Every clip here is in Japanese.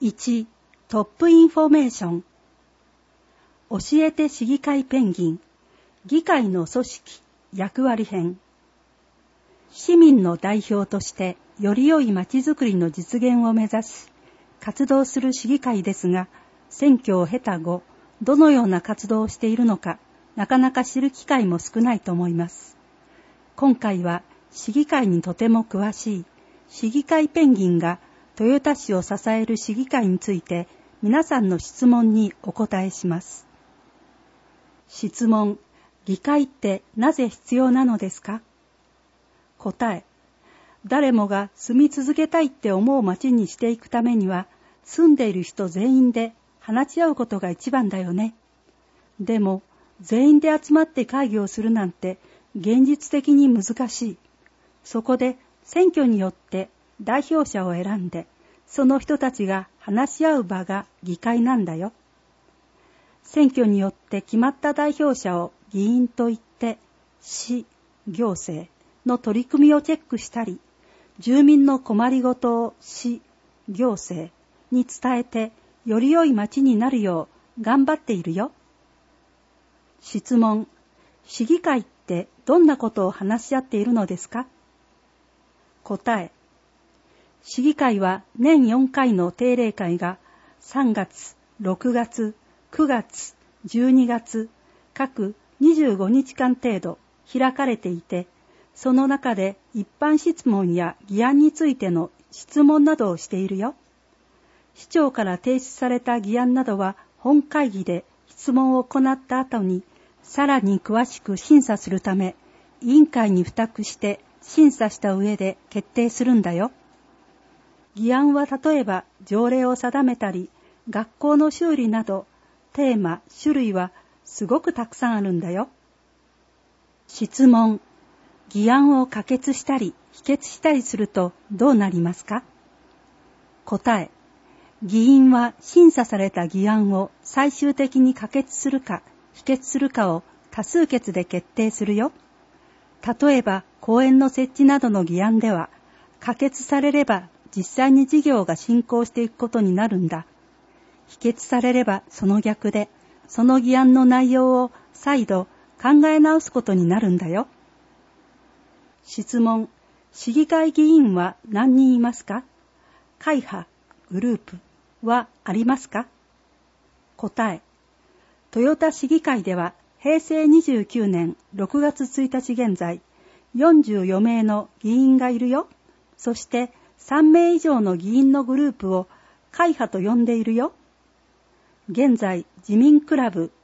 1. トップインフォメーション。教えて市議会ペンギン。議会の組織、役割編。市民の代表としてより良いまちづくりの実現を目指し、活動する市議会ですが、選挙を経た後、どのような活動をしているのか、なかなか知る機会も少ないと思います。今回は市議会にとても詳しい市議会ペンギンが豊田市を支える市議会について皆さんの質問にお答えします。質問、議会ってなぜ必要なのですか？答え、誰もが住み続けたいって思う町にしていくためには、住んでいる人全員で話し合うことが一番だよね。でも、全員で集まって会議をするなんて現実的に難しい。そこで選挙によって代表者を選んで、その人たちが話し合う場が議会なんだよ。選挙によって決まった代表者を議員と言って、市、行政の取り組みをチェックしたり、住民の困りごとを市、行政に伝えて、より良い町になるよう頑張っているよ。質問、市議会ってどんなことを話し合っているのですか？答え、市議会は年4回の定例会が3月、6月、9月、12月、各25日間程度開かれていて、その中で一般質問や議案についての質問などをしているよ。市長から提出された議案などは本会議で質問を行った後にさらに詳しく審査するため、委員会に付託して審査した上で決定するんだよ。議案は例えば条例を定めたり、学校の修理など、テーマ、種類はすごくたくさんあるんだよ。質問、議案を可決したり否決したりするとどうなりますか？答え、議員は審査された議案を最終的に可決するか否決するかを多数決で決定するよ。例えば公園の設置などの議案では、可決されれば実際に事業が進行していくことになるんだ。否決されればその逆で、その議案の内容を再度考え直すことになるんだよ。質問、市議会議員は何人いますか？会派、グループはありますか？答え、豊田市議会では平成29年6月1日現在、44名の議員がいるよ。そして3名以上の議員のグループを会派と呼んでいるよ。現在、自民クラブ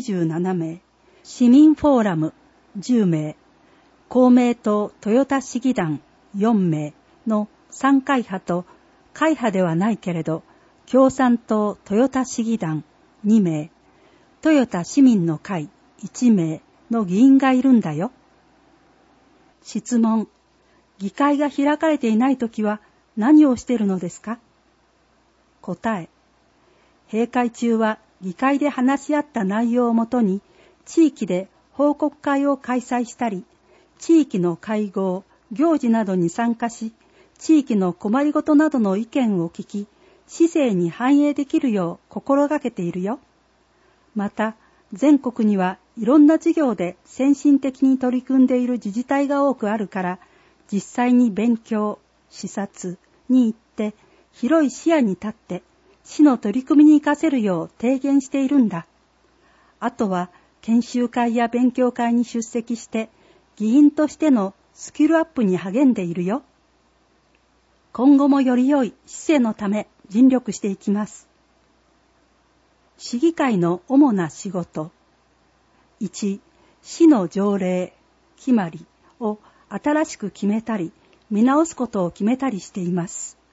27名、市民フォーラム10名、公明党豊田市議団4名の3会派と、会派ではないけれど、共産党豊田市議団2名、豊田市民の会1名の議員がいるんだよ。質問、議会が開かれていないときは何をしているのですか？答え、閉会中は議会で話し合った内容をもとに地域で報告会を開催したり、地域の会合、行事などに参加し、地域の困りごとなどの意見を聞き、市政に反映できるよう心がけているよ。また、全国にはいろんな事業で先進的に取り組んでいる自治体が多くあるから、実際に勉強、視察に行って広い視野に立って市の取り組みに活かせるよう提言しているんだ。あとは研修会や勉強会に出席して議員としてのスキルアップに励んでいるよ。今後もより良い市政のため尽力していきます。市議会の主な仕事。1、市の条例、決まりを新しく決めたり、見直すことを決めたりしています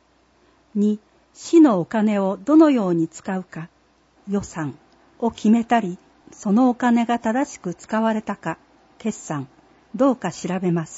。2、市のお金をどのように使うか、予算を決めたり、そのお金が正しく使われたか、決算、どうか調べます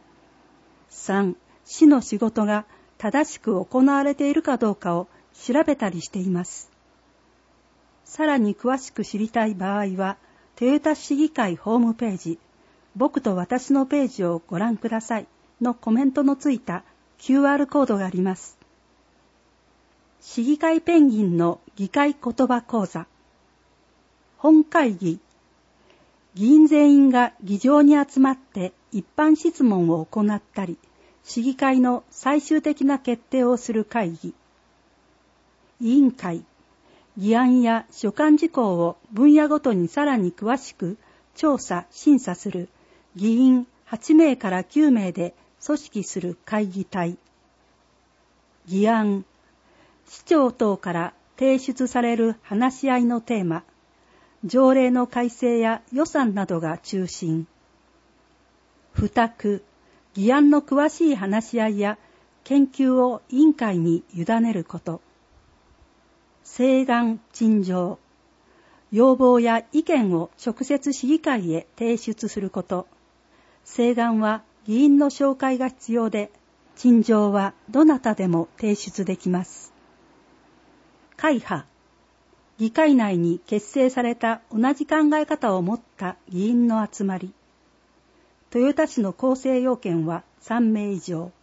。3、市の仕事が正しく行われているかどうかを調べたりしています。さらに詳しく知りたい場合は、豊田市議会ホームページ、僕と私のページをご覧くださいのコメントのついた QR コードがあります。 市議会ペンギンの議会言葉講座。本会議。議員全員が議場に集まって一般質問を行ったり、市議会の最終的な決定をする会議。委員会。議案や所管事項を分野ごとにさらに詳しく調査・審査する議員8名から9名で組織する会議体。議案。市長等から提出される話し合いのテーマ、条例の改正や予算などが中心。付託。議案の詳しい話し合いや研究を委員会に委ねること。請願・陳情。要望や意見を直接市議会へ提出すること。請願は議員の紹介が必要で、陳情はどなたでも提出できます。会派。議会内に結成された同じ考え方を持った議員の集まり。豊田市の構成要件は3名以上。